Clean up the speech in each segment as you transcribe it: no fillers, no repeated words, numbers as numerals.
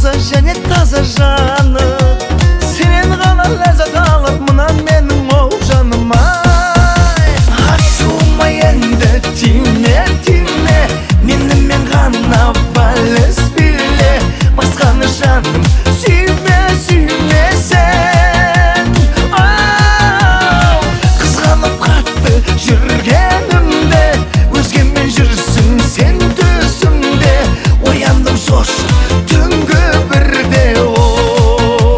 таза және таза жаны, сенен ғана ләззат алып мынан менің оу жаным ай. Ашуыма енді тиме, тиме, менімен ғана вальс биле, басқаны жаным сүйме, сүйме сен. Қызғанып қатты жүргенімде, өзгемен жүрсің сен төсімде, ояндым шошып түнгі бірде о.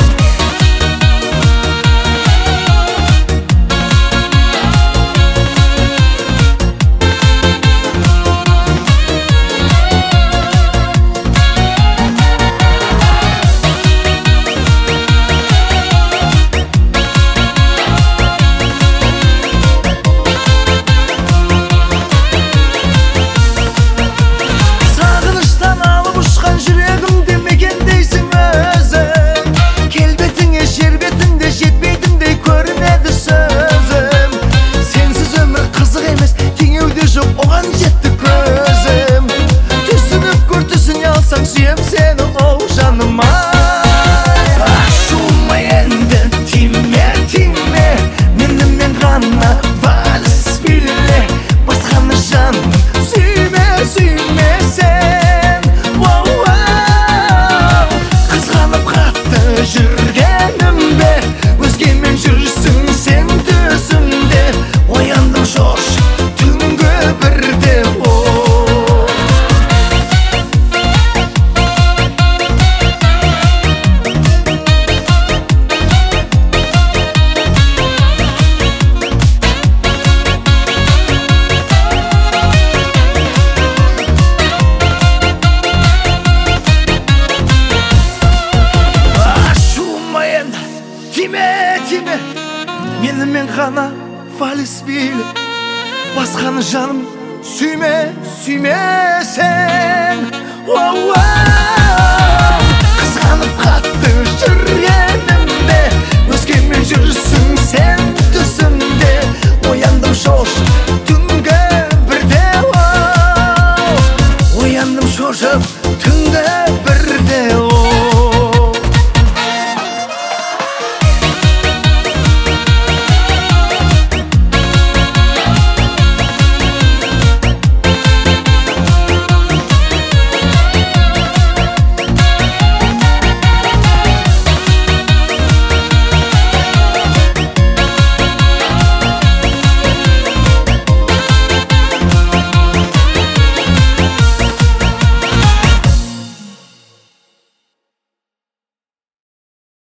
Сағыныштан алып ұшқан жүрегімде мекендейсің өзің, келбетіңе жер бетінде жетпейтіндей көрінеді сөзім. Сенсіз өмір қызық емес, теңеуде жоқ оған жетті көзім. Түсініп көр, түсіне алсаң сүйем сені оу жаным ай. Ашуыма енді тиме, тиме, менімен ғана вальс биле, басқаны жаным сүйме, сүйме сен. Қызғанып қатты жүргенімде, өзгемен жүрсің сен төсімде, ояндым шошып түнгі бірде о. Ашуыма енді тиме, тиме, менімен ғана вальс биле, басқаны жаным сүйме, сүйме сен.